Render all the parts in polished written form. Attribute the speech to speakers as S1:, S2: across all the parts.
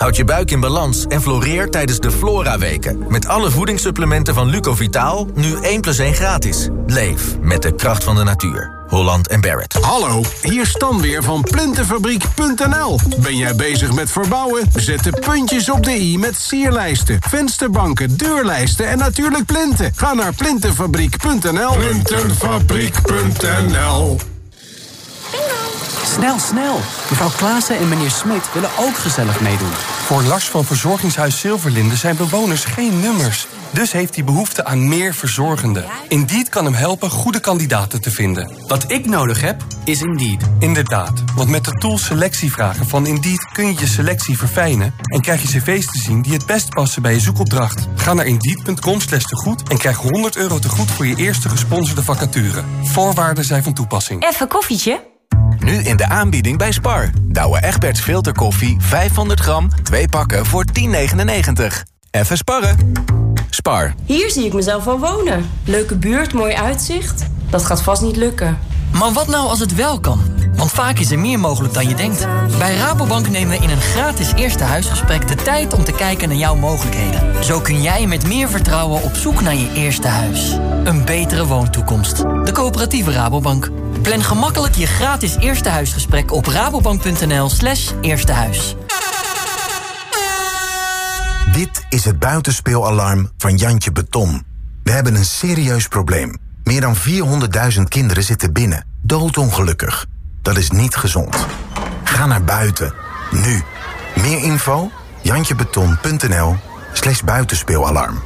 S1: Houd je buik in balans en floreer tijdens de Flora-weken. Met alle voedingssupplementen van Lucovitaal, nu 1+1 gratis. Leef met de kracht van de natuur. Holland & Barrett.
S2: Hallo, hier Stan weer van Plintenfabriek.nl. Ben jij bezig met verbouwen? Zet de puntjes op de i met sierlijsten, vensterbanken, deurlijsten en natuurlijk plinten. Ga naar Plintenfabriek.nl. Plintenfabriek.nl.
S3: Snel, snel. Mevrouw Klaassen en meneer Smit willen ook gezellig meedoen. Voor Lars van Verzorgingshuis Zilverlinde zijn bewoners geen nummers. Dus heeft hij behoefte aan meer verzorgenden. Indeed kan hem helpen goede kandidaten te vinden.
S4: Wat ik nodig heb, is Indeed.
S3: Inderdaad, want met de tool selectievragen van Indeed kun je je selectie verfijnen en krijg je cv's te zien die het best passen bij je zoekopdracht. Ga naar Indeed.com/tegoed en krijg €100 tegoed voor je eerste gesponsorde vacature. Voorwaarden zijn van toepassing.
S5: Even koffietje?
S1: Nu in de aanbieding bij Spar. Douwe Egberts filterkoffie 500 gram, 2 pakken voor €10,99. Even sparren. Spar.
S5: Hier zie ik mezelf al wonen. Leuke buurt, mooi uitzicht. Dat gaat vast niet lukken.
S6: Maar wat nou als het wel kan? Want vaak is er meer mogelijk dan je denkt. Bij Rabobank nemen we in een gratis eerste huisgesprek de tijd om te kijken naar jouw mogelijkheden. Zo kun jij met meer vertrouwen op zoek naar je eerste huis. Een betere woontoekomst. De coöperatieve Rabobank. Plan gemakkelijk je gratis eerste huisgesprek op rabobank.nl/eerstehuis.
S7: Dit is het buitenspeelalarm van Jantje Beton. We hebben een serieus probleem. Meer dan 400.000 kinderen zitten binnen, doodongelukkig. Dat is niet gezond. Ga naar buiten. Nu. Meer info? jantjebeton.nl/buitenspeelalarm.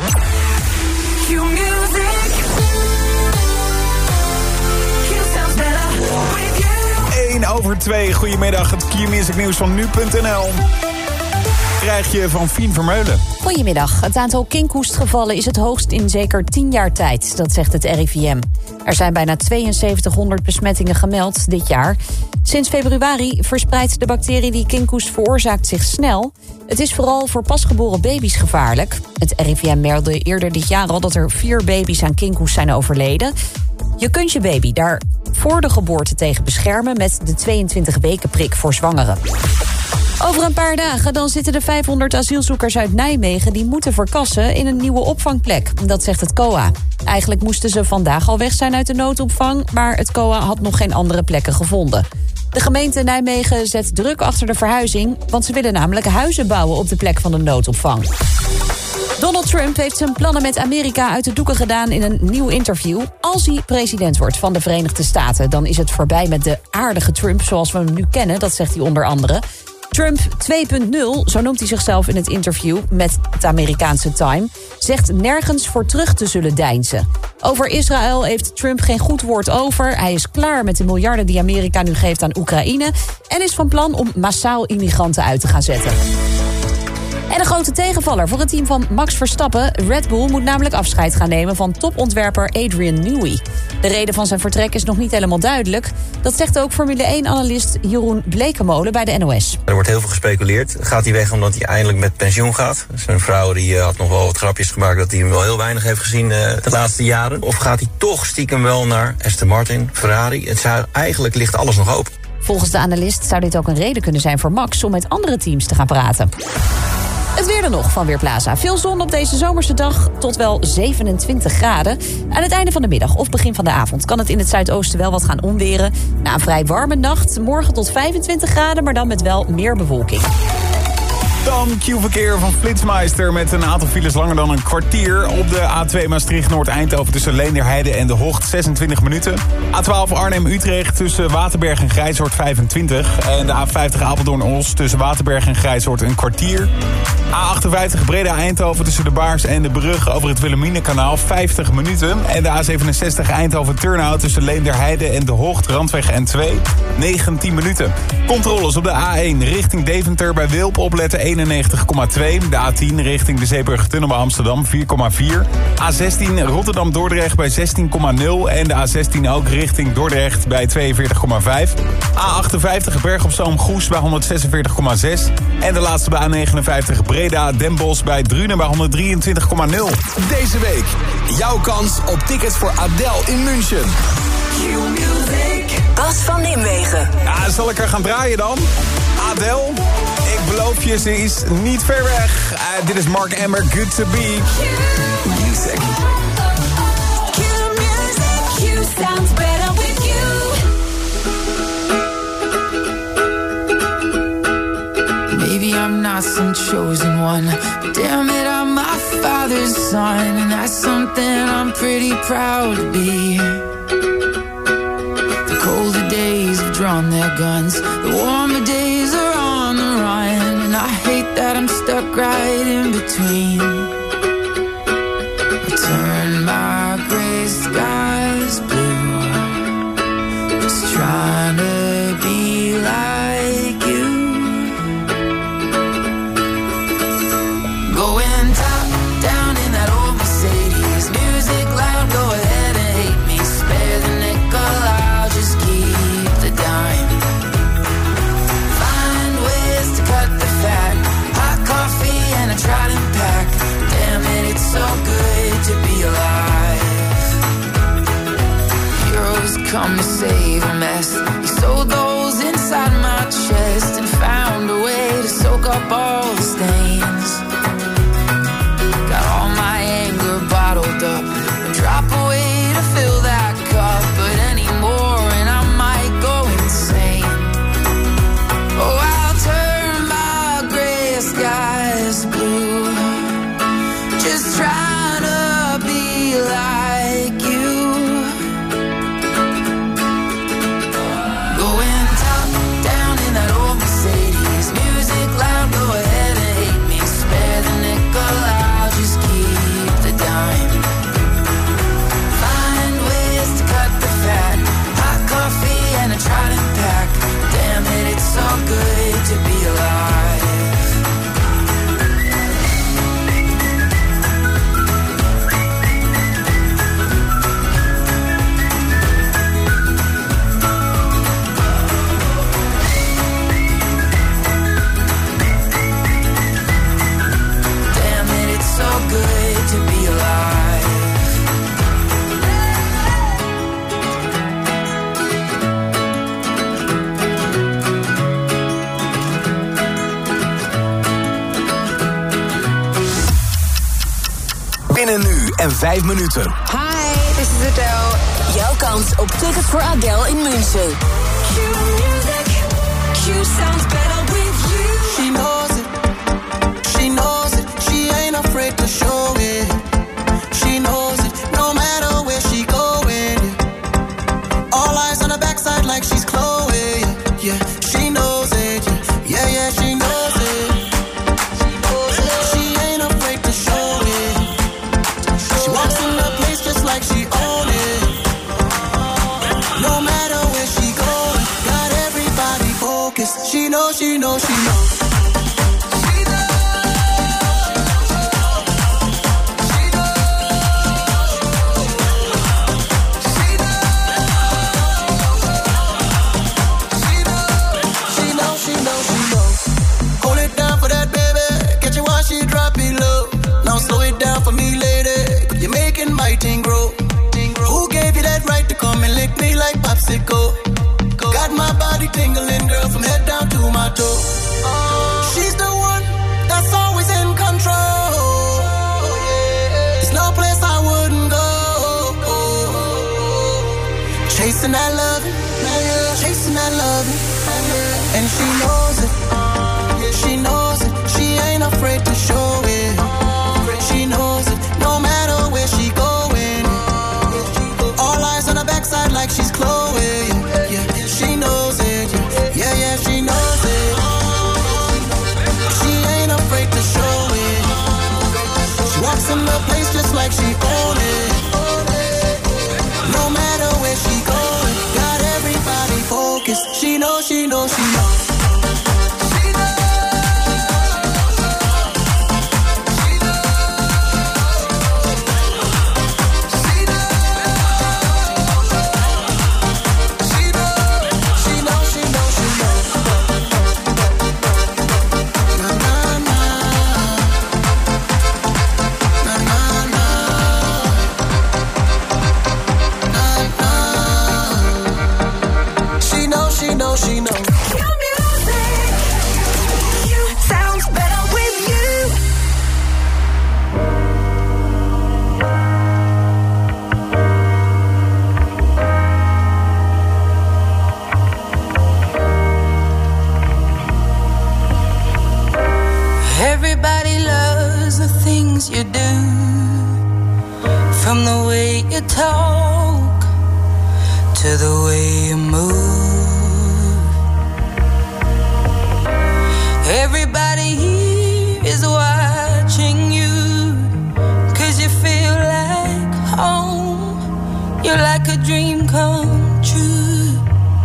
S8: 1:02. Goedemiddag, het Q-music nieuws van nu.nl. Krijg je van Fien Vermeulen.
S9: Goedemiddag. Het aantal kinkhoestgevallen is het hoogst in zeker 10 jaar tijd, dat zegt het RIVM. Er zijn bijna 7200 besmettingen gemeld dit jaar. Sinds februari verspreidt de bacterie die kinkhoest veroorzaakt zich snel. Het is vooral voor pasgeboren baby's gevaarlijk. Het RIVM meldde eerder dit jaar al dat er 4 baby's aan kinkhoest zijn overleden. Je kunt je baby daar voor de geboorte tegen beschermen met de 22 weken prik voor zwangeren. Over een paar dagen dan zitten de 500 asielzoekers uit Nijmegen die moeten verkassen in een nieuwe opvangplek. Dat zegt het COA. Eigenlijk moesten ze vandaag al weg zijn uit de noodopvang, maar het COA had nog geen andere plekken gevonden. De gemeente Nijmegen zet druk achter de verhuizing, want ze willen namelijk huizen bouwen op de plek van de noodopvang. Donald Trump heeft zijn plannen met Amerika uit de doeken gedaan in een nieuw interview. Als hij president wordt van de Verenigde Staten, dan is het voorbij met de aardige Trump zoals we hem nu kennen, dat zegt hij onder andere. Trump 2.0, zo noemt hij zichzelf in het interview met het Amerikaanse Time, zegt nergens voor terug te zullen deinzen. Over Israël heeft Trump geen goed woord over. Hij is klaar met de miljarden die Amerika nu geeft aan Oekraïne en is van plan om massaal immigranten uit te gaan zetten. En een grote tegenvaller voor het team van Max Verstappen. Red Bull moet namelijk afscheid gaan nemen van topontwerper Adrian Newey. De reden van zijn vertrek is nog niet helemaal duidelijk. Dat zegt ook Formule 1-analyst Jeroen Blekemolen bij de NOS.
S10: Er wordt heel veel gespeculeerd. Gaat hij weg omdat hij eindelijk met pensioen gaat? Zijn vrouw die had nog wel wat grapjes gemaakt dat hij hem wel heel weinig heeft gezien de laatste jaren. Of gaat hij toch stiekem wel naar Aston Martin, Ferrari? Eigenlijk ligt alles nog open.
S9: Volgens de analist zou dit ook een reden kunnen zijn voor Max om met andere teams te gaan praten. Het weer dan nog van Weerplaza. Veel zon op deze zomerse dag tot wel 27 graden. Aan het einde van de middag of begin van de avond kan het in het zuidoosten wel wat gaan onweren. Na een vrij warme nacht, morgen tot 25 graden, maar dan met wel meer bewolking.
S8: Dan Q-verkeer van Flitsmeister met een aantal files langer dan een kwartier. Op de A2 Maastricht-Noord-Eindhoven tussen Leenderheide en De Hocht 26 minuten. A12 Arnhem-Utrecht tussen Waterberg en Grijzoord 25. En de A50 Apeldoorn-Os tussen Waterberg en Grijzoord een kwartier. A58 Breda-Eindhoven tussen de Baars en de Brug over het Wilhelminakanaal 50 minuten. En de A67 Eindhoven-Turnhout tussen Leenderheide en De Hocht Randweg N2 19 minuten. Controles op de A1 richting Deventer bij Wilp opletten 91,2. De A10 richting de Zeeburgertunnel bij Amsterdam 4,4. A16 Rotterdam-Dordrecht bij 16,0. En de A16 ook richting Dordrecht bij 42,5. A58 Berg op Zoom-Goes bij 146,6. En de laatste bij A59 Breda-Den Bosch bij Drunen bij 123,0.
S2: Deze week jouw kans op tickets voor Adele in München.
S11: Bas van Nimwegen.
S8: Ja, zal ik er gaan draaien dan? Adele, ik beloof je, ze is niet ver weg. Dit is Mark Emmer, Good to Be. Music.
S11: You sounds better with you. Maybe I'm not some chosen one, but damn it, I'm my father's son, and that's something I'm pretty proud to be. The colder days have drawn their guns, the warmer days are on the run, and I hate that I'm stuck right in between. I turn my gray skies blue, just trying to be like you. Going top down in that old Mercedes, music loud, go ahead and hate me. Spare the nickel, I'll just keep the dime. Find ways to cut the fat, hot coffee and a Trident pack. Damn it, it's so good to be alive. Heroes come to save a mess. He sewed those inside my chest and found a way to soak up all the stains. Got all my anger bottled up, drop away to fill that cup, but anymore and I might go insane. Oh, I'll turn my gray skies blue, just trying to be like you. Going top down in that old Mercedes, music loud, go ahead and hate me. Spare the nickel, I'll just keep the dime. Find ways to cut the fat, hot coffee and a Trident pack. Damn it, it's so good to be alive. Damn it, it's so good to be alive.
S12: Binnen nu en 5 minuten.
S13: Hi, this is Adele.
S14: Jouw kans op tickets voor Adele in München.
S11: Q music, Q sounds better with you.
S15: She knows it, she knows it, she ain't afraid to show it. She knows it, no matter where she going. All eyes on her backside like she's Chloe. Yeah, she knows it, yeah, yeah, she knows it. She ain't afraid to show it. She walks in the place just like she own it. No matter where she going, got everybody focused. She knows, she knows, she knows. Got my body tingling, girl, from head down to my toe. She's the one that's always in control. There's no place I wouldn't go. Chasing that love, chasing that love, and she knows it. She knows it. She ain't afraid to show it. She knows it. No matter where she going. All eyes on her backside like she's Chloe. Yeah, she knows it. Yeah, yeah, she knows it. She ain't afraid to show it. She walks in the place just like she own it. No matter where she going, got everybody focused. She knows, she knows, she knows.
S11: Everybody loves the things you do, from the way you talk to the way you move. Everybody here is watching you, 'cause you feel like home. You're like a dream come true.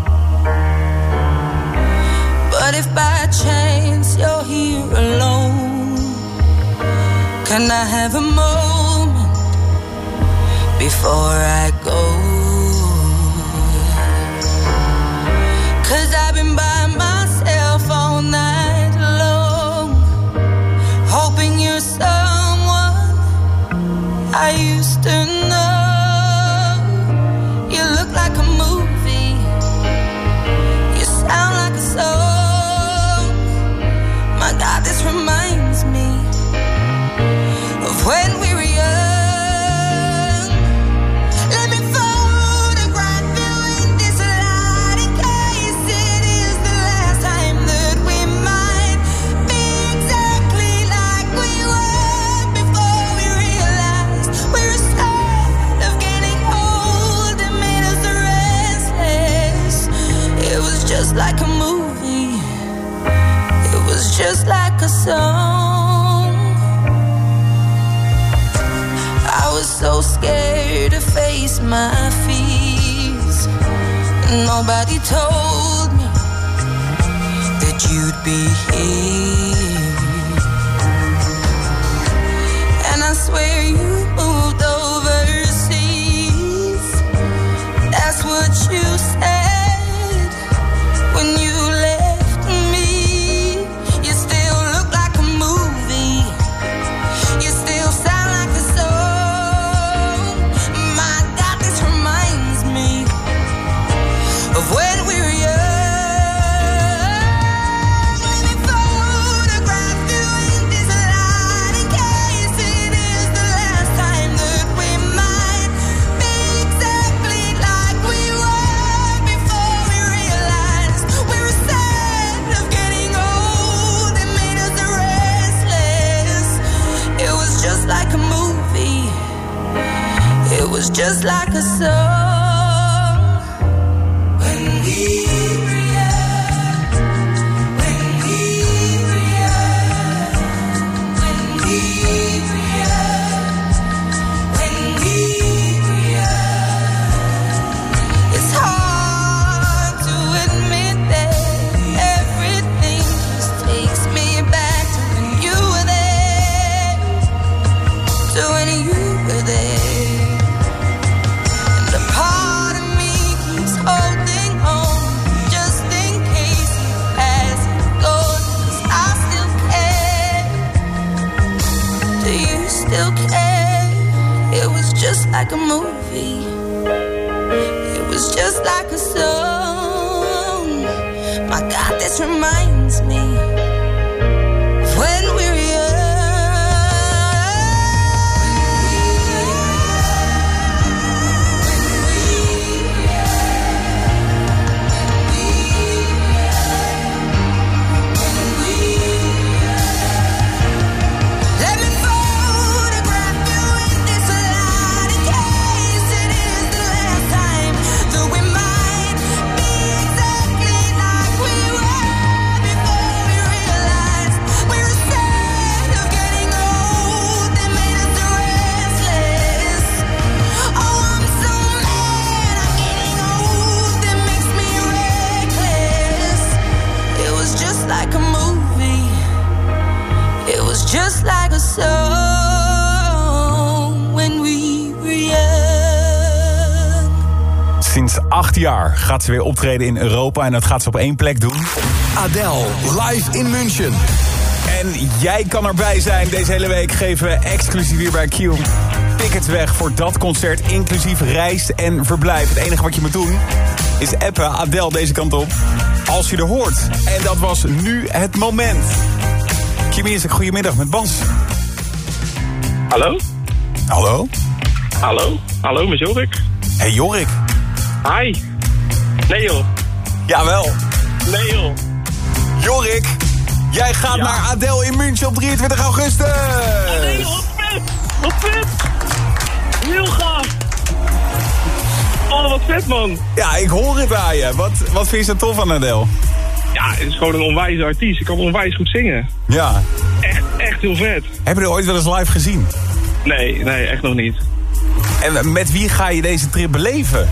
S11: But if by chance you're here alone, can I have a moment before I go? 'Cause I've been by myself all night long, hoping you're someone I used to know. You look like a movie, you sound like a song. My God, this reminds me of when we were young. Let me photograph you in this light, in case it is the last time that we might be exactly like we were before we realized we were scared of getting old. It made us restless. It was just like a movie, it was just like a song. I was so scared to face my fears. Nobody told me that you'd be here. And I swear you moved overseas. That's what you said when you left me. You still look like a movie, you still sound like a song. My God, this reminds me of when we were young. Let me photograph you in this light, in case it is the last time that we might be exactly like we were before we realized we were sad of getting old. It made us restless. It was just like a movie, it was just like a song. When we were young, when we were young, when we were young, when we were young. It's hard to admit that everything just takes me back to when you were there, to when you were there. And a part of me keeps holding on, just in case it hasn't gone, 'cause I still care. Do you still care? It was just like a movie, it was just like a song. My God, this reminds me of when we were young. Let me photograph you in this light, in case it is the last time that we might be exactly like we were before we realized we were scared of getting old. It made us restless. Oh, I'm so mad I'm getting old. It makes me reckless. It was just like a movie, it was just like a song when we were young.
S8: Sinds 8 jaar gaat ze weer optreden in Europa en dat gaat ze op 1 plek doen.
S12: Adele, live in München.
S8: En jij kan erbij zijn. Deze hele week geven we exclusief hier bij Q tickets weg voor dat concert, inclusief reis en verblijf. Het enige wat je moet doen is appen Adele deze kant op als je er hoort. En dat was nu het moment. Q-Music, goedemiddag met Bas.
S16: Hallo?
S8: Hallo?
S16: Hallo, met Jorik.
S8: Hey Jorik.
S16: Hi. Nee joh.
S8: Jawel.
S16: Nee joh.
S8: Jorik. Jij gaat naar Adele in München op 23 augustus.
S16: Nee, wat vet. Wat vet. Heel gaaf. Oh, wat vet, man.
S8: Ja, ik hoor het aan je. Wat vind je zo tof aan Adele?
S16: Ja, het is gewoon een onwijze artiest. Ik kan onwijs goed zingen.
S8: Ja.
S16: Echt heel vet.
S8: Heb je er ooit wel eens live gezien?
S16: Nee, echt nog niet.
S8: En met wie ga je deze trip beleven?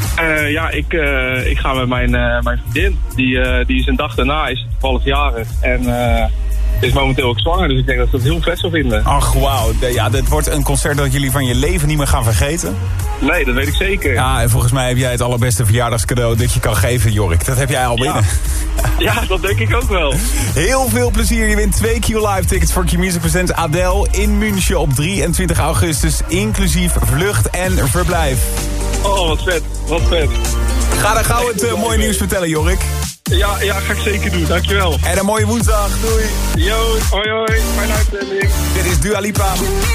S16: Ik ga met mijn vriendin. Die is een dag daarna, is 12-jarig. En is momenteel ook zwanger, dus ik denk dat ze het heel vet zou vinden.
S8: Ach, wauw. Ja, dit wordt een concert dat jullie van je leven niet meer gaan vergeten.
S16: Nee, dat weet ik zeker.
S8: Ja, en volgens mij heb jij het allerbeste verjaardagscadeau dat je kan geven, Jorik. Dat heb jij al binnen.
S16: Ja, dat denk ik ook wel.
S8: Heel veel plezier. Je wint 2 Q-Live tickets voor Q-Music Presents Adele in München op 23 augustus. Inclusief vlucht en verblijf.
S16: Oh, wat vet. Wat vet.
S8: Ga dan gauw het mooie nieuws vertellen, Jorik.
S16: Ja, ga ik zeker doen. Dankjewel.
S8: En een mooie woensdag. Doei.
S16: Yo, hoi. Fijne uitzending.
S8: Dit is Dua Lipa.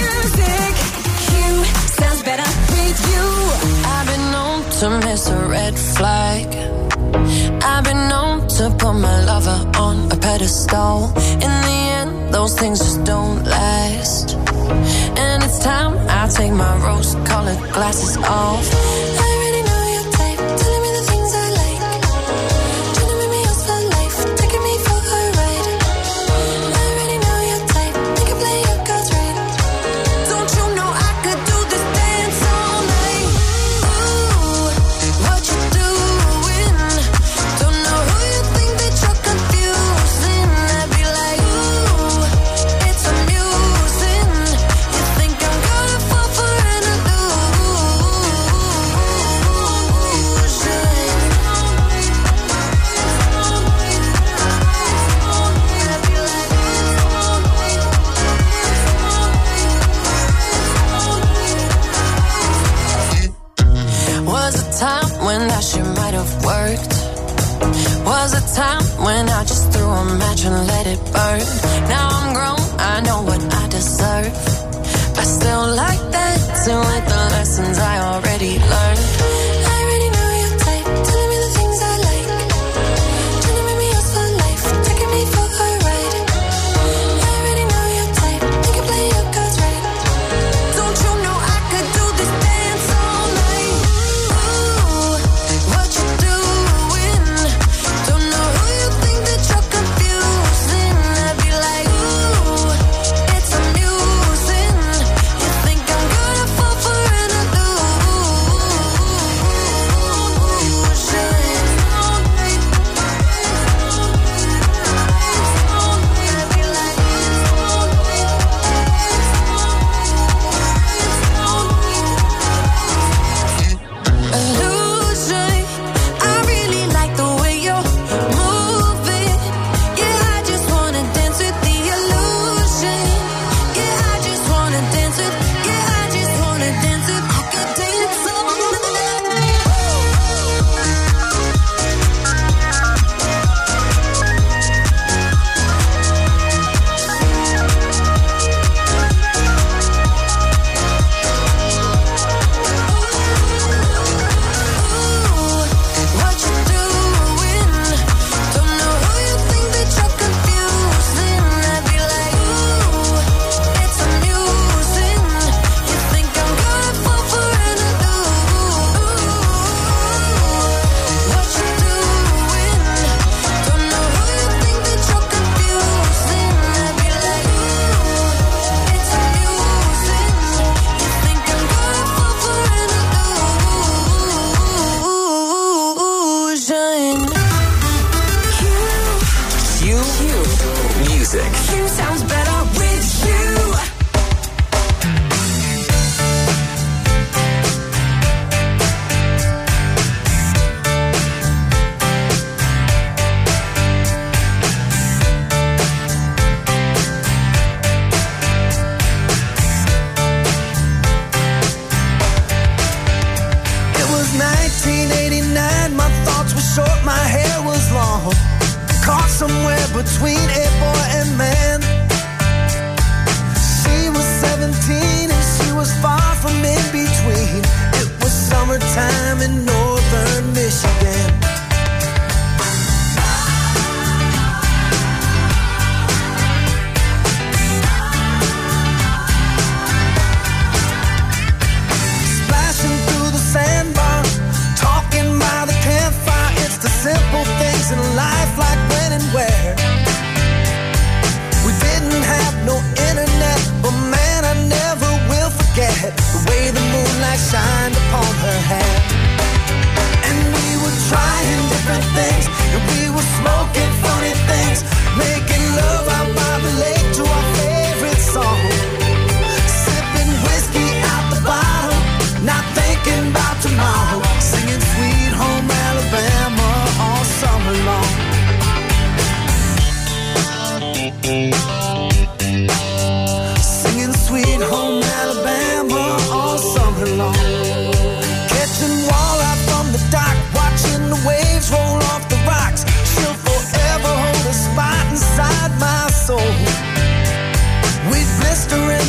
S11: Sounds better with you. I've been known to miss a red flag. I've been known to put my lover on a pedestal. In the end, those things just don't last. And it's time I take my rose-colored glasses off. I already know your type, telling me the things I like. Trying to make me yours for life, taking me for a ride. I already know your type, you can play your cards right. Don't you know I could do this dance all night? Ooh, what you doing? Don't know who you think that you're confusing. I'd be like, ooh, it's amusing. You think I'm gonna fall for an illusion? Was a time when that shit might have worked. Was a time when I just threw a match and let it burn. Now I'm grown, I know what I deserve. I still like dancing with the lessons I already learned. I already know your type, telling me the things I like. Trying to make me yours for life, taking me for a ride. I already know your type, you can play your cards right. Don't you know I could do this dance all night? Ooh, what you doing? Don't know who you think that you're confusing. I'd be like, ooh, it's amusing. You think I'm gonna fall for an illusion? I really like the way you're moving. Yeah, I just wanna dance with the illusion. Yeah, I just wanna dance with. Yeah, I just wanna dance with. I could dance all night. What you doing? Don't know who you think that you're confusing. I'd be like, ooh, it's amusing. You think I'm gonna fall for an illusion? What you doing? Don't know who you think that you're confusing. I'd be like, ooh, it's amusing. You think I'm gonna fall for an illusion?
S12: Music.
S11: You sounds better with you.
S15: It was 1989, my thoughts were short, my hair was long. Caught somewhere between a boy and man. She was 17 and she was far from in between. It was summertime in northern Michigan.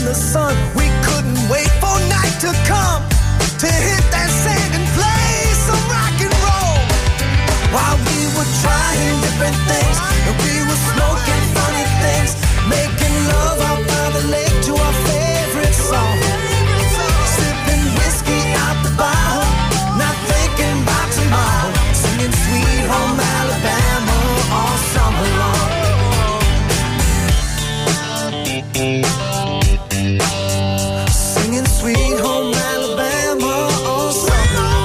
S15: the sun. We couldn't wait for night to come to hit that sand and play some rock and roll. While we were trying different things, and we were smoking funny things, making love out by the lake to our favorite song. Sipping whiskey out the bottle, not thinking about tomorrow. Singing Sweet Home Alabama all summer long. Singing Sweet Home Alabama all summer long.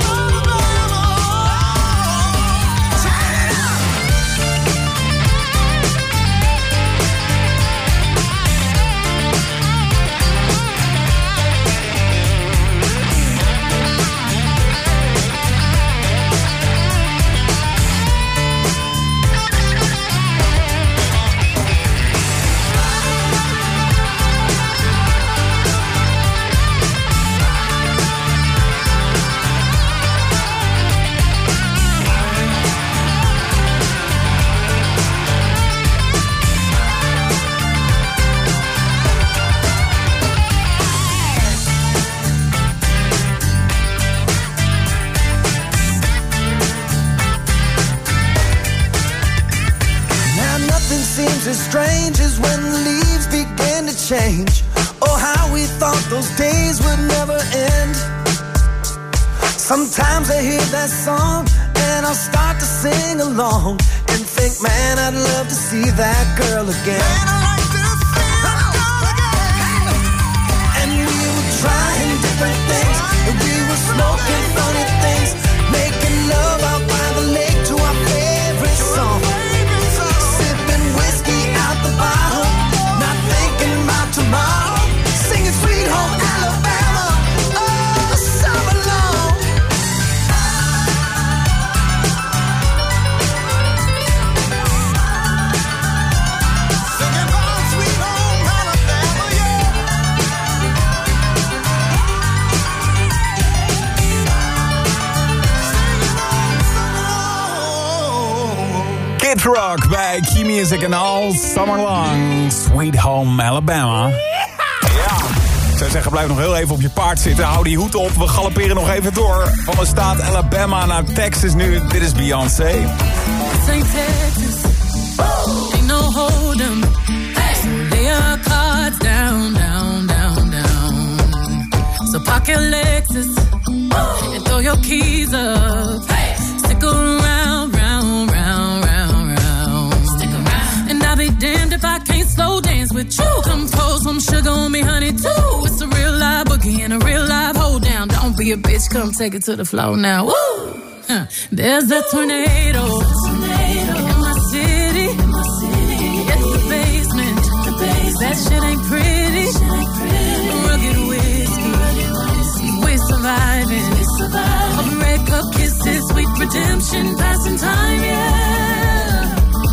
S15: As strange as when the leaves began to change. Oh, how we thought those days would never end. Sometimes I hear that song and I'll start to sing along and think, man, I'd love to see that girl again. Man, I'd like to see that girl again. And we were trying different things, and we were smoking funny things, making love out by the lake to our favorite song. The bottle, not thinking about tomorrow, singing Sweet Home Alabama all summer long. Singing about Sweet Home Alabama,
S8: yeah. Kid Rock bij Key Music en all summer long. Sweet Home Alabama. Ja. Ik zou zeggen, blijf nog heel even op je paard zitten. Hou die hoed op. We galopperen nog even door. Van de staat Alabama naar Texas nu. Dit is Beyoncé.
S17: This ain't Texas. Ain't no hold 'em. So lay your cards down, down, down, down. So park your Lexus and throw your keys up. Stick around, round, round, round, round. Stick around. And I'll be damned if I can't slow dance with you. Come pour some sugar on me, honey, too. It's a real live boogie and a real live hold down. Don't be a bitch, come take it to the floor now. Woo! There's a tornado in my city. It's the basement. That shit ain't pretty. Rugged whiskey. We're surviving. Open red cup kisses, sweet redemption, passing time, yeah.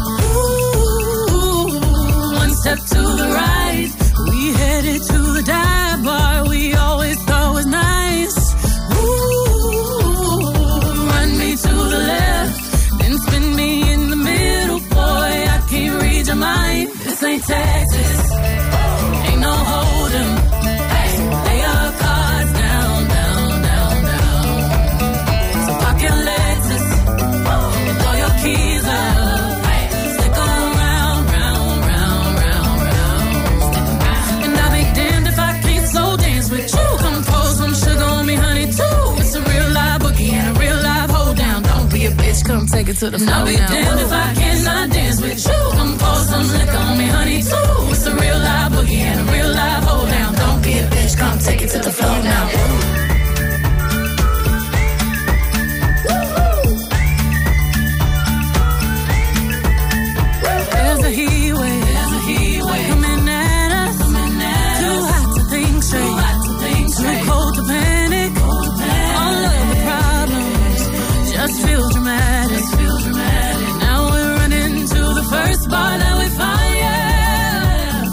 S17: Ooh, one step to the right, we headed to the dive bar we always thought was nice. Run me to the left, then spin me in the middle, boy, I can't read your mind. This ain't Texas, ain't no hold 'em. Lay your cards down, down, down, down. So park your Lexus and throw your keys up. Stick around, round, round, round, round. And I'll be damned if I can't slow dance with you. Come pour some sugar on me, honey, too. It's a real live boogie and a real live hold down. Don't be a bitch, come take it to the floor. I'll be damned if I cannot dance with you. Come pour some liquor on me, honey, too. It's a real live boogie and a real live hold down. Don't be a bitch, come take it to the floor now. There's a heat wave coming at us. Too hot to think straight, too cold to panic. All of the problems just feel dramatic. Now we're running to the first bar that we find, yeah.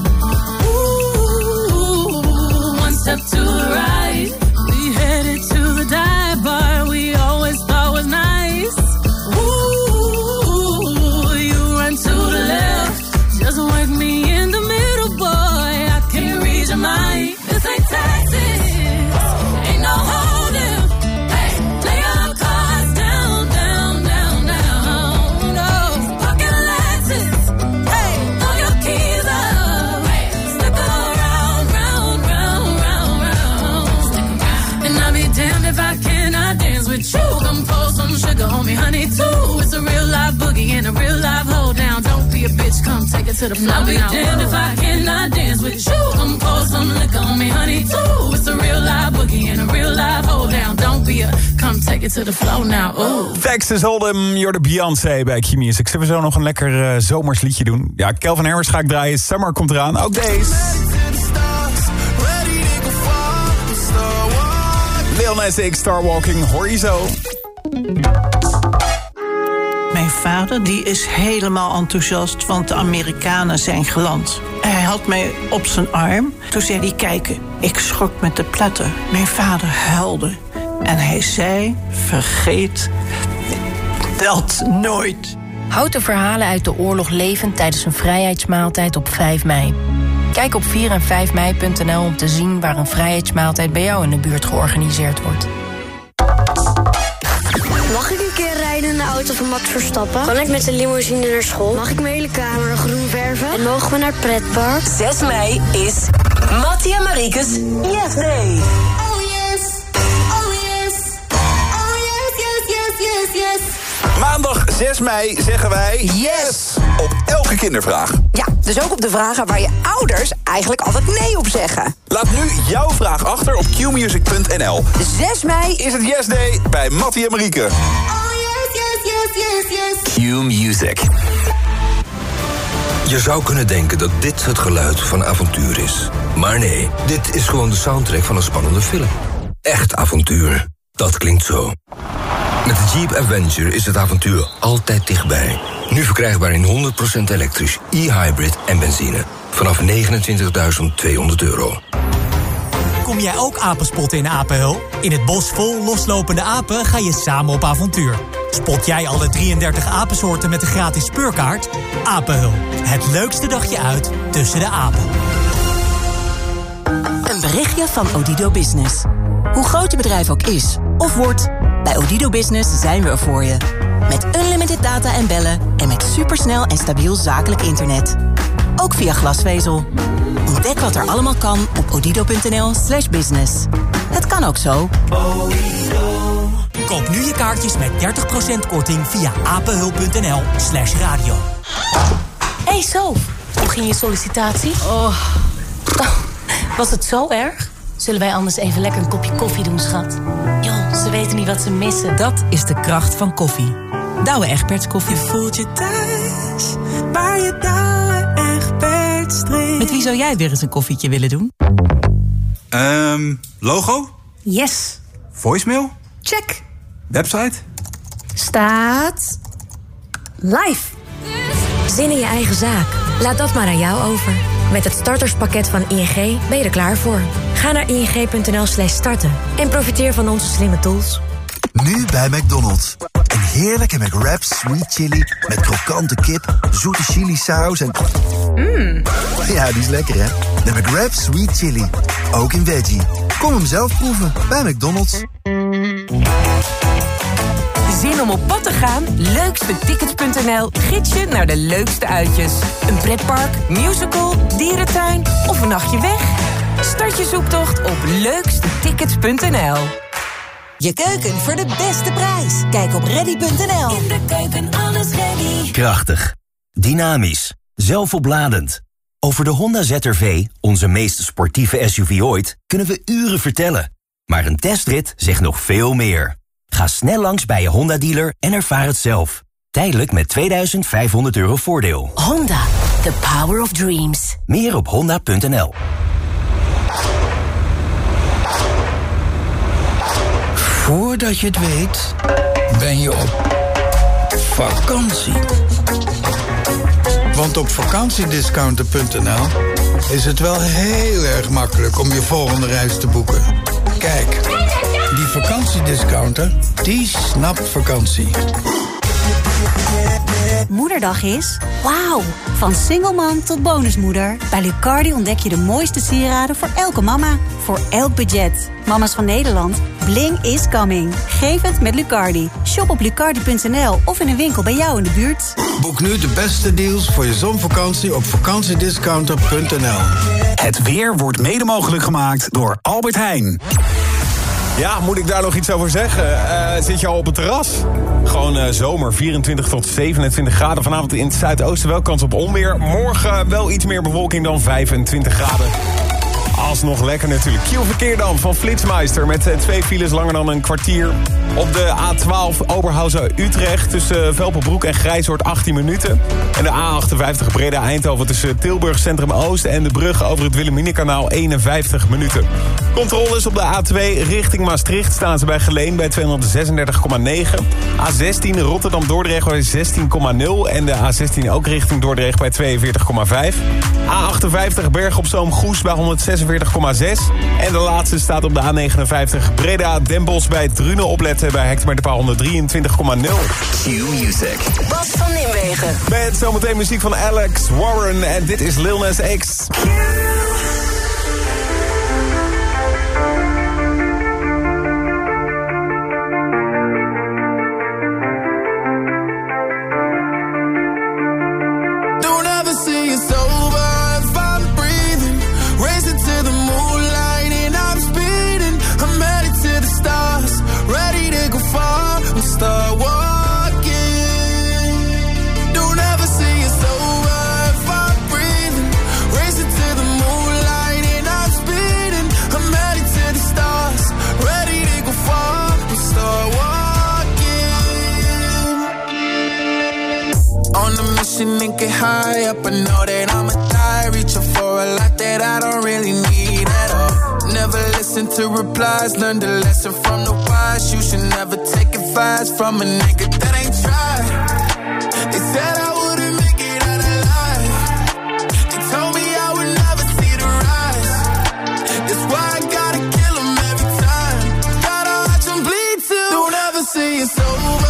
S17: boogie and a real life hold down. Don't be a bitch, come take it to the floor. I'll be damned if I cannot dance with you. Come pour some liquor on me, honey, too. It's a real life boogie and a real life hold down. Don't be a, come take it to the floor now. Ooh.
S8: Texas Hold'em, you're the Beyoncé bij Q-Music. Zullen we zo nog een lekker zomers liedje doen? Ja, Calvin Harris ga ik draaien. Summer komt eraan. Ook deze. Lil Nas X, Starwalking, hoor je zo.
S18: Mijn vader die is helemaal enthousiast, want de Amerikanen zijn geland. Hij had mij op zijn arm. Toen zei hij, kijk, ik schrok met de pletter. Mijn vader huilde. En hij zei, vergeet dat nooit.
S5: Houd de verhalen uit de oorlog levend tijdens een vrijheidsmaaltijd op 5 mei. Kijk op 4en5mei.nl om te zien waar een vrijheidsmaaltijd bij jou in de buurt georganiseerd wordt.
S19: Mag ik een keer rijden in de auto van Max Verstappen? Kan ik met de limousine naar school? Mag ik mijn hele kamer groen verven? En mogen we naar het pretpark?
S14: 6 mei is Mattie en Marieke's Yes Day.
S19: Oh yes, oh yes, oh yes, yes, yes, yes, yes.
S20: Maandag 6 mei zeggen wij yes op elke kindervraag.
S21: Ja, dus ook op de vragen waar je ouders eigenlijk altijd nee op zeggen.
S20: Laat nu jouw vraag achter op qmusic.nl.
S21: 6 mei
S20: is het Yes Day bij Mattie en Marieke.
S19: Oh yes, yes, yes, yes, yes.
S12: Q-Music. Je zou kunnen denken dat dit het geluid van avontuur is. Maar nee, dit is gewoon de soundtrack van een spannende film. Echt avontuur. Dat klinkt zo. Met de Jeep Avenger is het avontuur altijd dichtbij. Nu verkrijgbaar in 100% elektrisch, e-hybrid en benzine. Vanaf €29.200.
S22: Kom jij ook apenspotten in Apenhul? In het bos vol loslopende apen ga je samen op avontuur. Spot jij alle 33 apensoorten met de gratis speurkaart? Apenhul, het leukste dagje uit tussen de apen.
S23: Een berichtje van Odido Business. Hoe groot je bedrijf ook is of wordt, bij Odido Business zijn we er voor je. Met unlimited data en bellen en met supersnel en stabiel zakelijk internet. Ook via glasvezel. Ontdek wat er allemaal kan op odido.nl/business. Het kan ook zo.
S22: Koop nu je kaartjes met 30% korting via apenhul.nl/radio.
S5: Hey Sof, hoe ging je sollicitatie? Was het zo erg? Zullen wij anders even lekker een kopje koffie doen, schat? Joh, ze weten niet wat ze missen.
S24: Dat is de kracht van koffie. Douwe Egberts koffie. Je voelt je thuis, waar je Douwe Egberts drinkt. Met wie zou jij weer eens een koffietje willen doen?
S25: Logo?
S5: Yes.
S25: Voicemail?
S5: Check.
S25: Website?
S5: Staat live. Zin in je eigen zaak. Laat dat maar aan jou over. Met het starterspakket van ING ben je er klaar voor. Ga naar ing.nl/starten en profiteer van onze slimme tools.
S26: Nu bij McDonald's. Een heerlijke McWrap Sweet Chili met krokante kip, zoete chili-saus en... Ja, die is lekker, hè? De McWrap Sweet Chili. Ook in veggie. Kom hem zelf proeven bij McDonald's.
S27: Zin om op pad te gaan? Leukstetickets.nl gids je naar de leukste uitjes. Een pretpark, musical, dierentuin of een nachtje weg? Start je zoektocht op leukstetickets.nl.
S23: Je keuken voor de beste prijs. Kijk op ready.nl.
S27: In de keuken alles ready.
S28: Krachtig, dynamisch, zelfopladend. Over de Honda ZR-V, onze meest sportieve SUV ooit, kunnen we uren vertellen. Maar een testrit zegt nog veel meer. Ga snel langs bij je Honda-dealer en ervaar het zelf. Tijdelijk met €2.500 voordeel.
S14: Honda, the power of dreams.
S28: Meer op honda.nl.
S29: Voordat je het weet, ben je op vakantie. Want op vakantiediscounter.nl is het wel heel erg makkelijk om je volgende reis te boeken. Kijk, die vakantiediscounter, die snapt vakantie.
S30: Moederdag is wauw. Van single-mom tot bonusmoeder. Bij Lucardi ontdek je de mooiste sieraden voor elke mama. Voor elk budget. Mama's van Nederland, bling is coming. Geef het met Lucardi. Shop op lucardi.nl of in een winkel bij jou in de buurt.
S29: Boek nu de beste deals voor je zonvakantie op vakantiediscounter.nl.
S8: Het weer wordt mede mogelijk gemaakt door Albert Heijn. Ja, moet ik daar nog iets over zeggen? Zit je al op het terras? Gewoon zomer, 24 tot 27 graden. Vanavond in het zuidoosten wel kans op onweer. Morgen wel iets meer bewolking dan 25 graden. Alsnog lekker natuurlijk. Q-verkeer dan van Flitsmeister met 2 files langer dan een kwartier. Op de A12 Oberhausen-Utrecht tussen Velpenbroek en Grijzoord 18 minuten. En de A58 Breda-Eindhoven tussen Tilburg Centrum Oost en de brug over het Wilhelminakanaal 51 minuten. Controles op de A2 richting Maastricht staan ze bij Geleen bij 236,9. A16 Rotterdam-Dordrecht bij 16,0 en de A16 ook richting Dordrecht bij 42,5. A58 Berg op Zoom-Goes bij 146,6. En de laatste staat op de A59 Breda-Den Bosch bij Drunen opletten bij hectometerpaal 123,0.
S14: Q-Music. Bas van Nimwegen.
S8: Met zometeen muziek van Alex Warren en dit is Lil Nas X.
S15: And get high up, I know that I'ma die. Reaching for a lot that I don't really need at all. Never listen to replies, learn the lesson from the wise. You should never take advice from a nigga that ain't tried. They said I wouldn't make it out alive. They told me I would never see the rise. That's why I gotta kill them every time. Gotta watch them bleed too. Don't ever say it's over.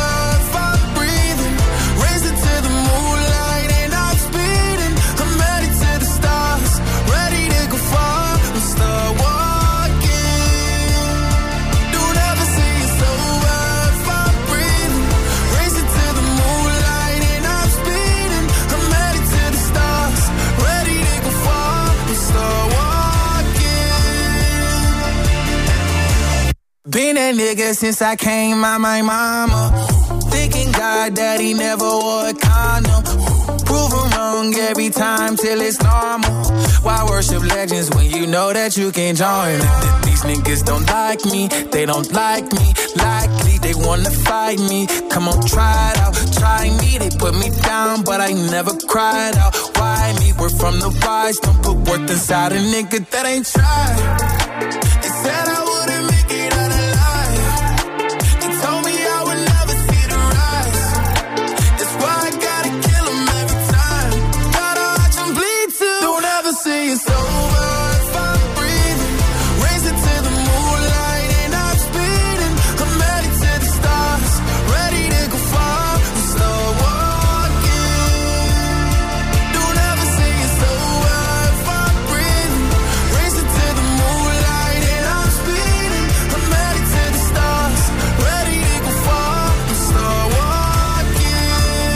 S15: Been that nigga since I came out my mama. Thinking God that he never wore a condom. Proven wrong every time till it's normal. Why worship legends when you know that you can join? These niggas don't like me, they don't like me. Likely they wanna fight me. Come on, try it out, try me. They put me down, but I never cried out. Why me? We're from the wise. Don't put worth inside a nigga that ain't tried. They said I wouldn't make it out alive. They told me I would never see the rise. That's why I gotta kill them every time. Gotta watch them bleed too. Don't ever say it's over if I'm breathing. Raise it to the moonlight and I'm speeding. I'm headed to the stars, ready to go far and start walking. Don't ever say it's over if I'm breathing. Raise it to the moonlight and I'm speeding. I'm headed to the stars, ready to go far and start walking.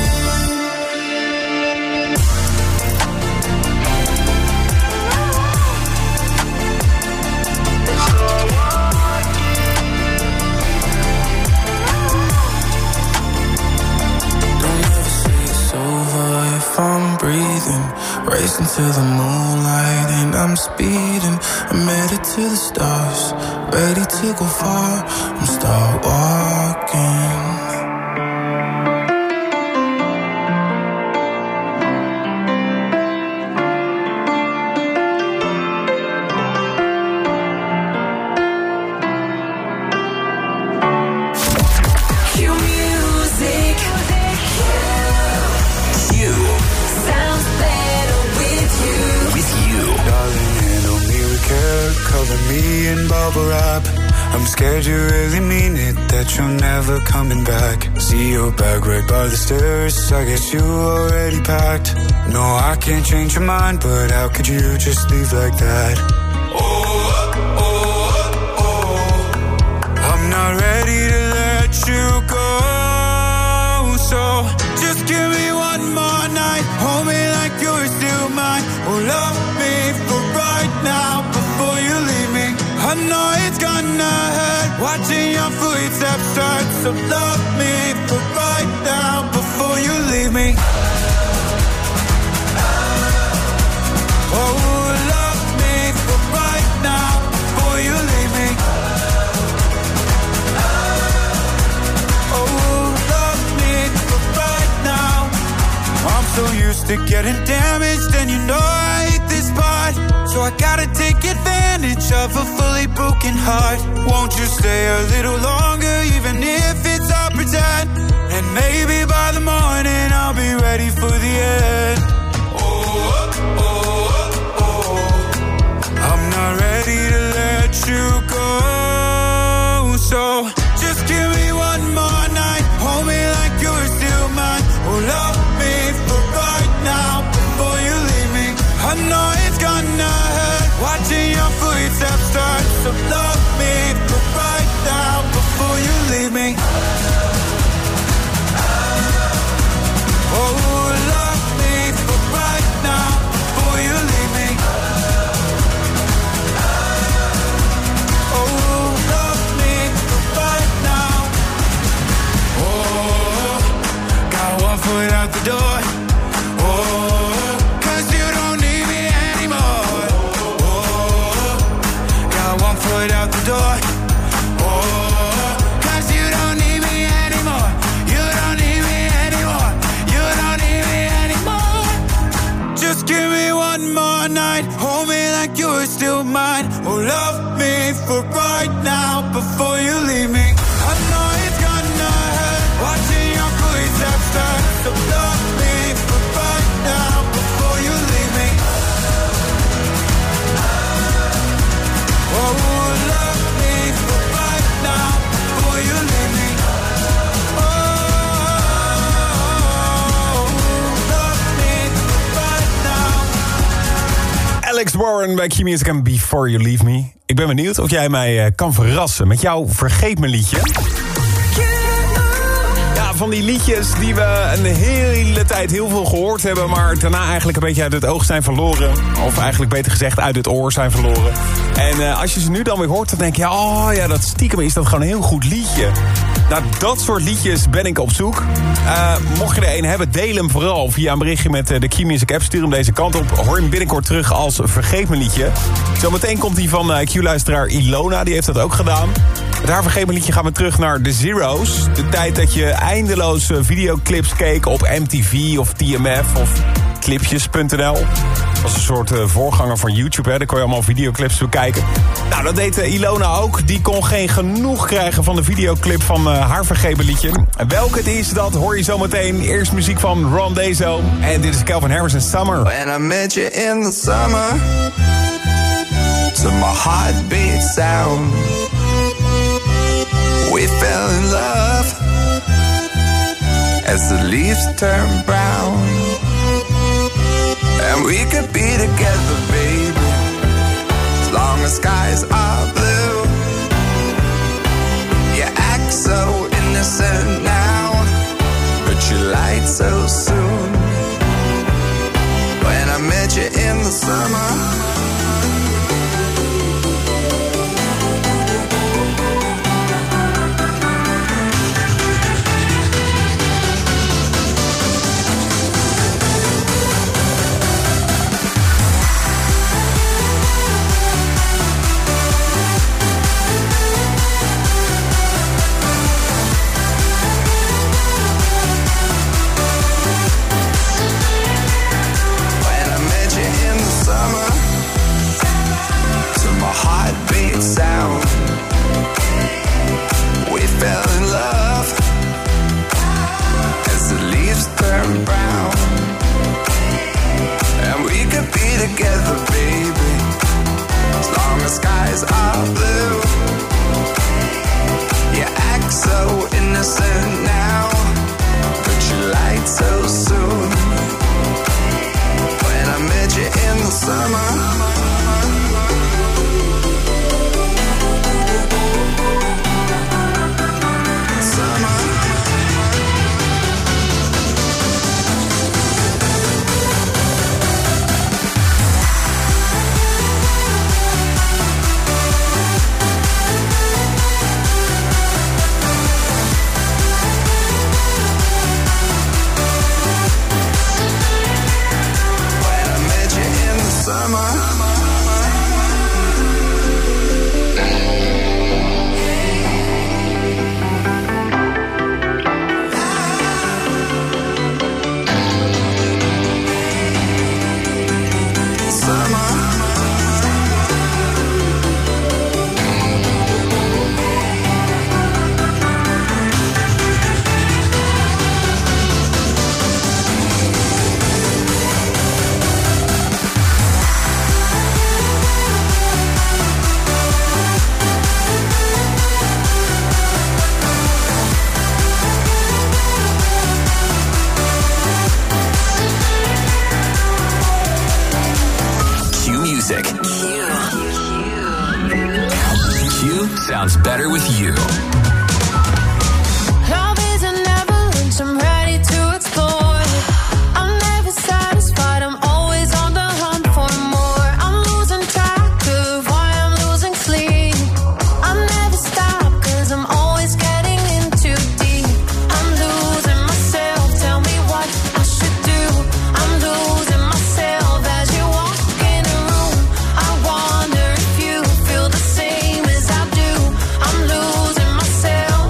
S15: Don't ever say it's over if I'm breathing. Racing to the moonlight and I'm speeding. I'm headed to the stars, ready to go far and start walking.
S14: Q-Music. Q. Sounds better with you. With you.
S1: Darling, handle me with care, cover me in bubble wrap. I'm scared you really mean it, that you're never coming back. See your bag right by the stairs, I guess you already packed. No, I can't change your mind, but how could you just leave like that? I'm not ready to let you go, so just give me one more night. Hold me like you're still mine. Oh, love me for right now before you leave me. I know it's gonna hurt. Why your footsteps start. So love me for right now before you leave me. Oh, love me for right now before you leave me. Oh, love me for right now. I'm so used to getting damaged, and you know I hate this part. So I gotta take advantage of a fully broken heart. Won't you stay a little longer, even if it's all pretend? And maybe by the morning I'll be ready for the end. I'm not ready to let you go. So just give me one more night. Hold me like you're still mine. Oh, love me for right now before you leave me. I know it's gonna hurt watching your footsteps start. So love me for right now before you leave me. Oh, love me for right now before you leave me. Foot out the door. Oh, 'cause you don't need me anymore. Oh, got one foot out the door. Oh, 'cause you don't need me anymore. You don't need me anymore. You don't need me anymore. Just give me one more night. Hold me like you're still mine. Oh, love me for right now before you leave me. I know it's gonna hurt watching your footsteps start. So love me for right now before you leave me. Oh, love me for right now before you leave me. Oh, love me for right now.
S8: Alex Warren bij Key Music en Before You Leave Me. Ik ben benieuwd of jij mij kan verrassen met jouw Vergeet Me liedje. Van die liedjes die we een hele tijd heel veel gehoord hebben, maar daarna eigenlijk een beetje uit het oog zijn verloren. Of eigenlijk beter gezegd uit het oor zijn verloren. En als je ze nu dan weer hoort, dan denk je, oh ja, dat stiekem is dat gewoon een heel goed liedje. Naar dat soort liedjes ben ik op zoek. Mocht je er een hebben, deel hem vooral via een berichtje met de Key Music app. Stuur hem deze kant op. Hoor hem binnenkort terug als Vergeet Me liedje. Zometeen komt die van Q-luisteraar Ilona, die heeft dat ook gedaan. Met haar Vergeet Me liedje gaan we terug naar de Zero's. De tijd dat je eindeloos videoclips keek op MTV of TMF of clipjes.nl. Dat was een soort voorganger van YouTube, hè. Daar kon je allemaal videoclips bekijken. Nou, dat deed Ilona ook. Die kon geen genoeg krijgen van de videoclip van haar Vergeet Me liedje. En welke het is, dat hoor je zometeen. Eerst muziek van Ron Dezo. En dit is Calvin Harris in Summer.
S2: When I met you in the summer, to my heartbeat sound, we fell in love as the leaves turn brown. And we could be together, baby, as long as skies are blue. You act so innocent now, but you lied so soon. When I met you in the summer,
S3: music. Q sounds better with you.
S17: Love is an avalanche, I'm ready to explore. I'm never satisfied, I'm always on the hunt for more. I'm losing track of why I'm losing sleep. I never stop, cause I'm always getting in too deep. I'm losing myself, tell me what I should do. I'm losing myself as you walk in a room. I wonder if you feel the same as I do. I'm losing myself.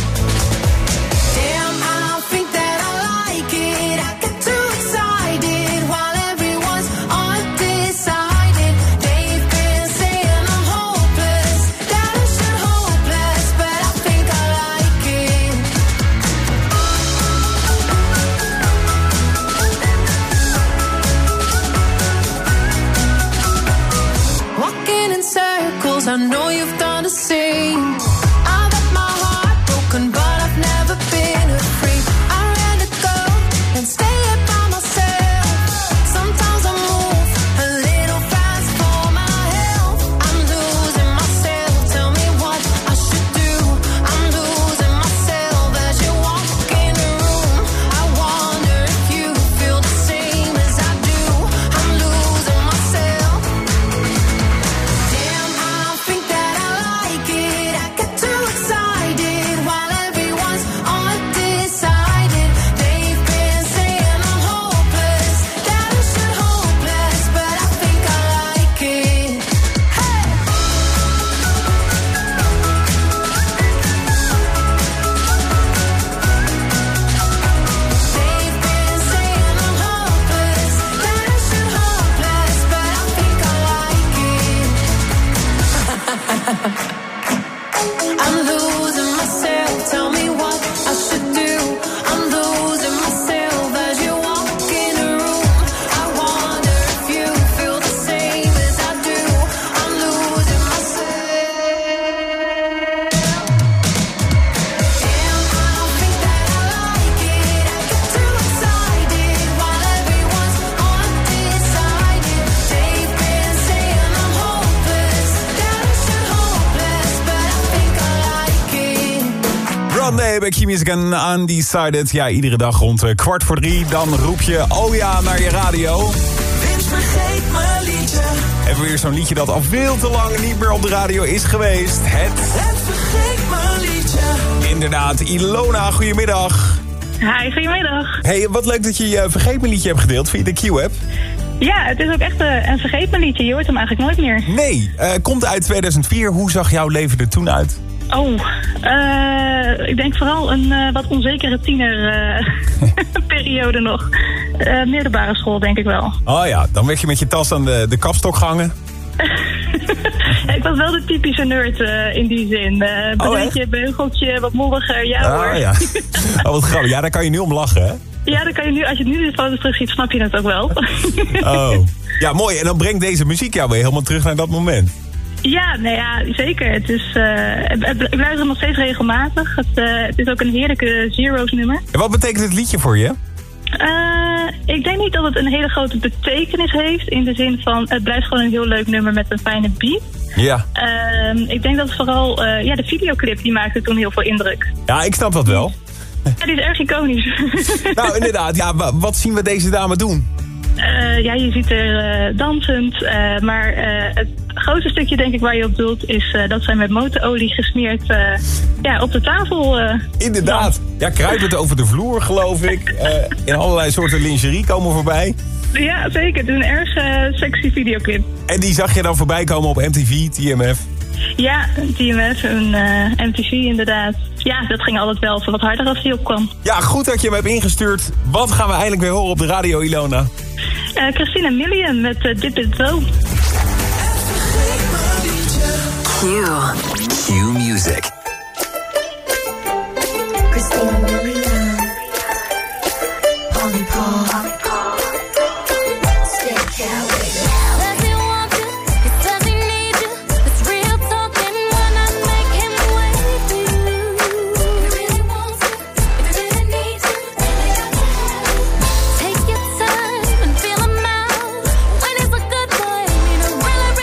S17: Damn, I think that I like it. I get too excited while everyone's undecided. They've been saying I'm hopeless, that I should hopeless, but I think I like it. Walking in circles, I know you've done the same. I've had my heart broken, but I've never been afraid. I rather go than stay here by myself. Sometimes I move a little fast for my health. I'm losing myself, tell me what I should do. I'm losing myself as you walk in the room. I wonder if you feel the same as I do. I'm losing myself. Damn, I think that I like it. I get too excited while everyone's undecided. They've been saying I'm hopeless, that I should hopeless, but I think I like it. Hey! They've been saying I'm hopeless, that I should hopeless, but I think I like it. I'm losing myself, tell me what I should do. I'm losing myself as you walk in the room. I wonder if you feel the same as I do. I'm losing myself. Damn, I think that I like it. I get too excited while everyone's undecided. They've been saying I'm hopeless, that I should hopeless, but I think I like it.
S8: Brandney bij Q-Music en Undecided. Ja, iedere dag rond 2:15. Dan roep je oh ja naar je radio.
S15: Vince, vergeet mijn liedje.
S8: Hebben we weer zo'n liedje dat al veel te lang niet meer op de radio is geweest.
S15: Het vergeet mijn liedje.
S8: Inderdaad, Ilona, goedemiddag.
S4: Hi, goedemiddag.
S8: Hey, wat leuk dat je je Vergeet Me liedje hebt gedeeld via de Q-app.
S4: Ja, het is ook echt een vergeet me liedje. Je hoort hem eigenlijk nooit meer.
S8: Nee, komt uit 2004. Hoe zag jouw leven er toen uit?
S4: Oh, ik denk vooral een wat onzekere tienerperiode nog. Middelbare school, denk ik wel.
S8: Oh ja, dan werd je met je tas aan de kapstok gehangen.
S4: Ik was wel de typische nerd in die zin. Bedenkje, beugeltje, wat molliger. Ja hoor.
S8: Ja. Oh, wat grappig. Ja, daar kan je nu om lachen, hè?
S4: Ja, dan kan je nu, als je nu de foto's terug ziet, snap je het ook wel.
S8: Oh. Ja, mooi. En dan brengt deze muziek jou weer helemaal terug naar dat moment.
S4: Ja, nou ja, zeker. Het is, ik luister hem nog steeds regelmatig. Het is ook een heerlijke Zero's nummer.
S8: En wat betekent het liedje voor je?
S4: Ik denk niet dat het een hele grote betekenis heeft. In de zin van, het blijft gewoon een heel leuk nummer met een fijne beat.
S8: Ja.
S4: Ik denk dat vooral de videoclip, die maakte toen heel veel indruk.
S8: Ja, ik snap dat wel.
S4: Ja, die is erg iconisch.
S8: Nou, inderdaad. Ja, wat zien we deze dame doen?
S4: Ja, je ziet er dansend. Maar het grootste stukje, denk ik, waar je op doelt... is dat zij met motorolie gesmeerd op de tafel...
S8: Inderdaad. Ja, kruipend over de vloer, geloof ik. In allerlei soorten lingerie komen voorbij.
S4: Ja, zeker. Het is een erg sexy videoclip.
S8: En die zag je dan voorbij komen op MTV, TMF?
S4: Ja, TMF en MTV inderdaad. Ja, dat ging altijd wel wat harder als die opkwam.
S8: Ja, goed dat je hem hebt ingestuurd. Wat gaan we eindelijk weer horen op de radio, Ilona?
S4: Christina Milian met Dip It Low.
S3: Q Music.
S14: Christina Milian. Polly Paul.
S17: Take your time and feel him out. When it's a good boy, need a really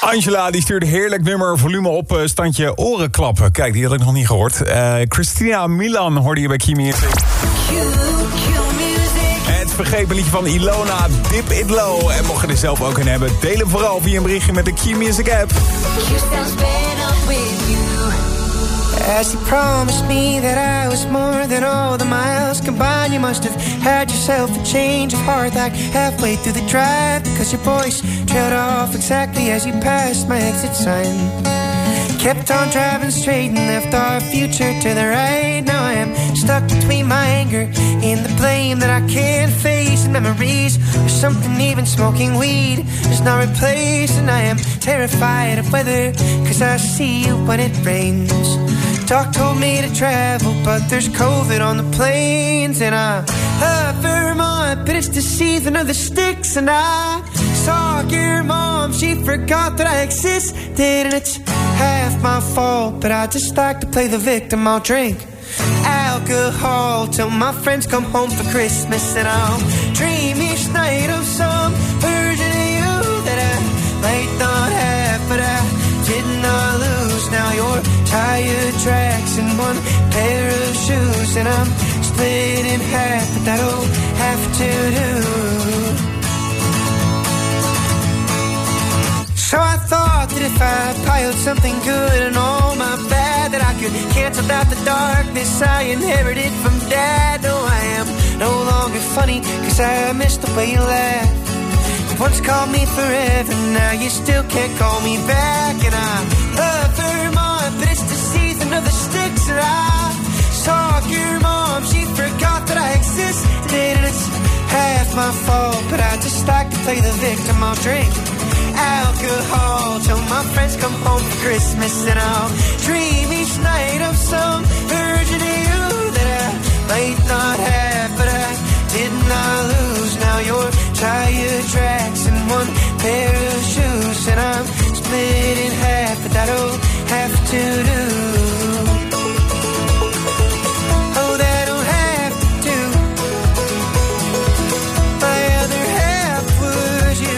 S8: Angela die stuurde heerlijk nummer, volume op, standje orenklappen. Kijk, die had ik nog niet gehoord. Christina Milan hoorde je bij Q-Music. Het vergeven liedje van Ilona, Dip It Low. En mocht je er zelf ook in hebben, deel hem vooral via een berichtje met de Q-Music app.
S6: As you promised me that I was more than all the miles combined, you must have had yourself a change of heart like halfway through the drive, because your voice trailed off exactly as you passed my exit sign. Kept on driving straight and left our future to the right. Now I am stuck between my anger and the blame that I can't face, and memories of something even smoking weed is not replaced. And I am terrified of weather, cause I see you when it rains. Doc told me to travel, but there's COVID on the planes. And I love Vermont, but it's the season of the sticks. And I saw your mom, she forgot that I existed. And it's half my fault, but I just like to play the victim. I'll drink alcohol till my friends come home for Christmas. And I'll dream each night of some version of you that I might not have, but I did not lose. Now you're tire tracks and one pair of shoes, and I'm split in half, but that'll have to do. So I thought that if I piled something good and all my bad, that I could cancel out the darkness I inherited from Dad. No, I am no longer funny, cause I miss the way you laugh. You once called me forever, now you still can't call me back. And I love Vermont, but it's the season of the sticks. And I saw your mom, she forgot that I existed. And it's half my fault, but I just like to play the victim. I'll drink alcohol till my friends come home for Christmas. And I'll dream each night of some version of you that I might not have, but I did not lose. Now you're tire tracks and one pair of shoes, and I'm split in half, but that'll have to do. Oh, that'll have to do. My other half was you.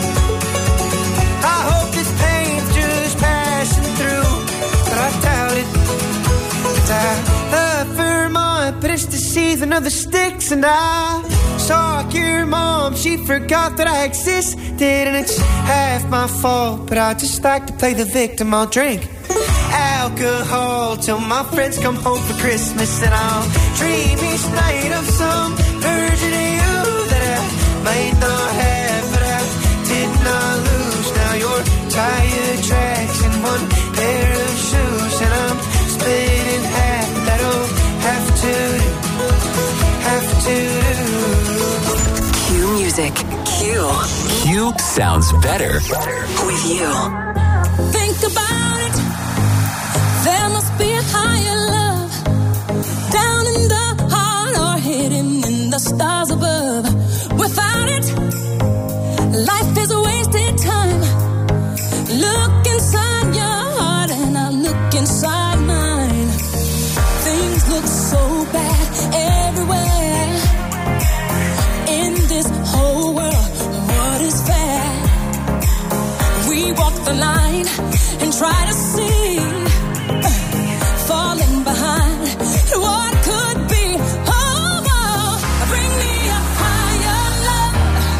S6: I hope this pain's just passing through, but I doubt it. 'Cause I love Vermont, but it's the season of the sticks. And I saw your mom, she forgot that I existed. And it's half my fault, but I just like to play the victim. I'll drink alcohol till my friends come home for Christmas. And I'll dream each night of some version of you that I might not have, but I did not lose. Now you're tire tracks and one pair of shoes, and I'm split in half. That'll have to do, have to do.
S3: Q-Music. Q sounds better with you.
S17: Think about it. There must be a higher love down in the heart or hidden in the stars above. Without it, life is a wasted time. Look inside your heart and I look inside mine. Things look so bad everywhere in this whole world. What is fair? We walk the line and try to see, falling behind what could be. Oh, oh, bring me a higher love.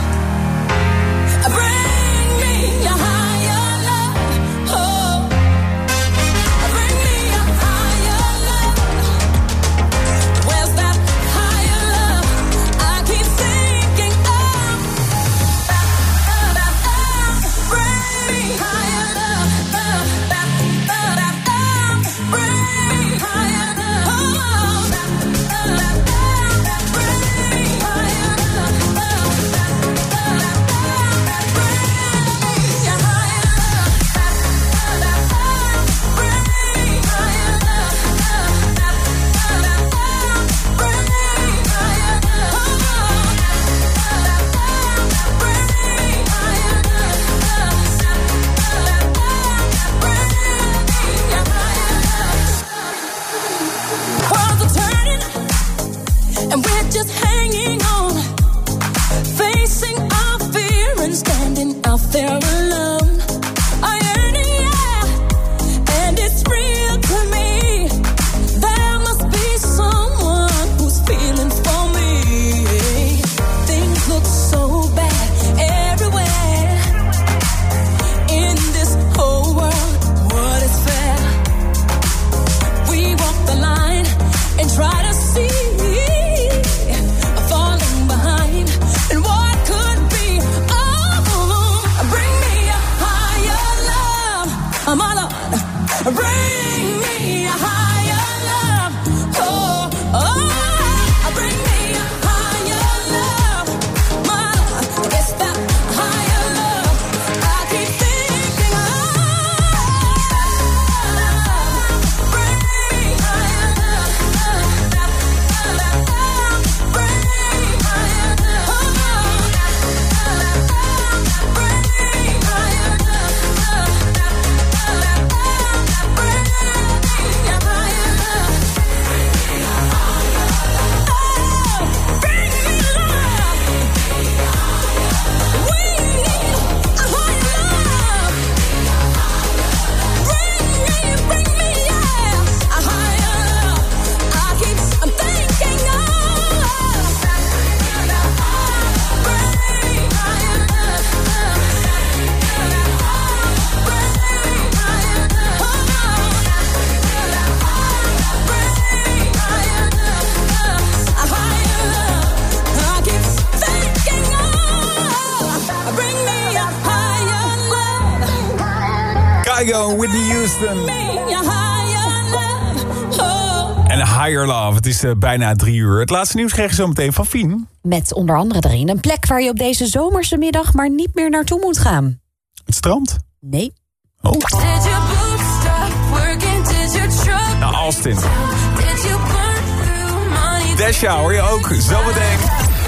S17: Bring me a higher love. Oh, bring me a higher love. Where's that higher love I keep thinking of? Bring me higher love.
S8: Kygo, Whitney Houston. En Higher Love. Het is bijna 3 uur. Het laatste nieuws krijg je zo meteen van Fien.
S7: Met onder andere erin een plek waar je op deze zomerse middag maar niet meer naartoe moet gaan.
S8: Het strand?
S7: Nee.
S8: Oh. Nou, Austin. Desha hoor je ook. Zometeen.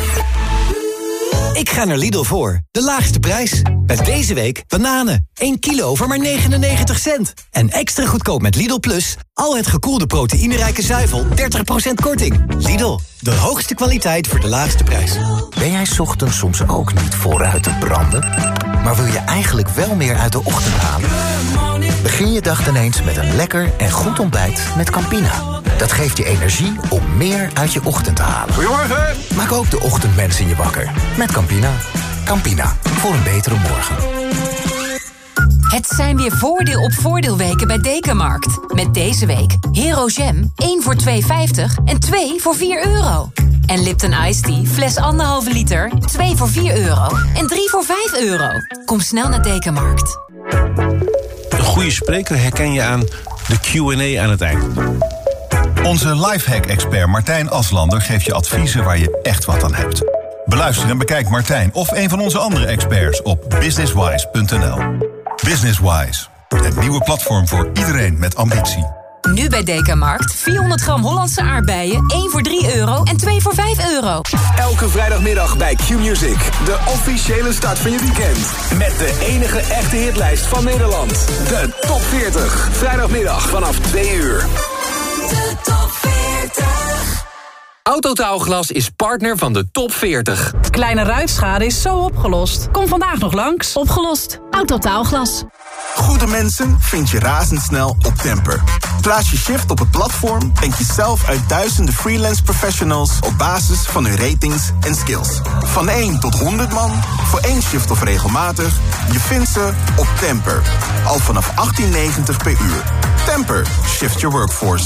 S9: Ik ga naar Lidl voor. De laagste prijs. Met deze week bananen. 1 kilo voor maar 99 cent. En extra goedkoop met Lidl Plus. Al het gekoelde proteïnerijke zuivel. 30% korting. Lidl, de hoogste kwaliteit voor de laagste prijs.
S10: Ben jij 's ochtends soms ook niet vooruit te branden? Maar wil je eigenlijk wel meer uit de ochtend halen? Begin je dag dan eens met een lekker en goed ontbijt met Campina. Dat geeft je energie om meer uit je ochtend te halen.
S8: Goedemorgen!
S10: Maak ook de ochtendmensen je wakker met Campina. Campina, voor een betere morgen.
S27: Het zijn weer voordeel op voordeelweken bij Dekamarkt. Met deze week Hero Jam, 1 voor 2,50 en 2 voor €4. En Lipton Iced Tea, fles 1,5 liter, 2 voor €4 en 3 voor €5. Kom snel naar Dekamarkt.
S11: Een goede spreker herken je aan de Q&A aan het eind.
S13: Onze lifehack-expert Martijn Aslander geeft je adviezen waar je echt wat aan hebt. Beluister en bekijk Martijn of een van onze andere experts op businesswise.nl. Businesswise, het nieuwe platform voor iedereen met ambitie.
S27: Nu bij Dekamarkt 400 gram Hollandse aardbeien, 1 voor €3 en 2 voor €5.
S16: Elke vrijdagmiddag bij Q-Music, de officiële start van je weekend. Met de enige echte hitlijst van Nederland. De Top 40. Vrijdagmiddag vanaf 2 uur.
S27: De Top 40.
S18: Autotaalglas is partner van de Top 40.
S20: Kleine ruitschade is zo opgelost. Kom vandaag nog langs. Opgelost. Autotaalglas.
S21: Goede mensen vind je razendsnel op Temper. Plaats je shift op het platform en kies zelf uit duizenden freelance professionals op basis van hun ratings en skills. Van 1 tot 100 man, voor 1 shift of regelmatig, je vindt ze op Temper. Al vanaf 18,90 per uur. Temper, shift your workforce.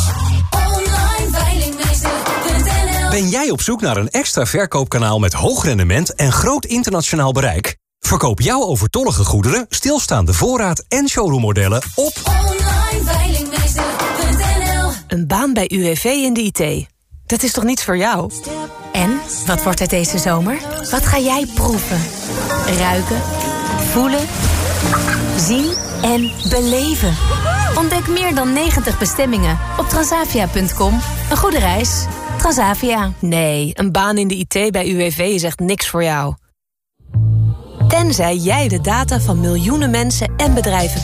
S25: Ben jij op zoek naar een extra verkoopkanaal met hoog rendement en groot internationaal bereik? Verkoop jouw overtollige goederen, stilstaande voorraad en showroommodellen op
S20: onlineveilingmeester.nl. Een baan bij UWV in de IT. Dat is toch niets voor jou?
S5: En, wat wordt het deze zomer? Wat ga jij proeven? Ruiken? Voelen? Zien en beleven? Ontdek meer dan 90 bestemmingen op transavia.com. Een goede reis. Transavia.
S20: Nee, een baan in de IT bij UWV is echt niks voor jou. Tenzij jij de data van miljoenen mensen en bedrijven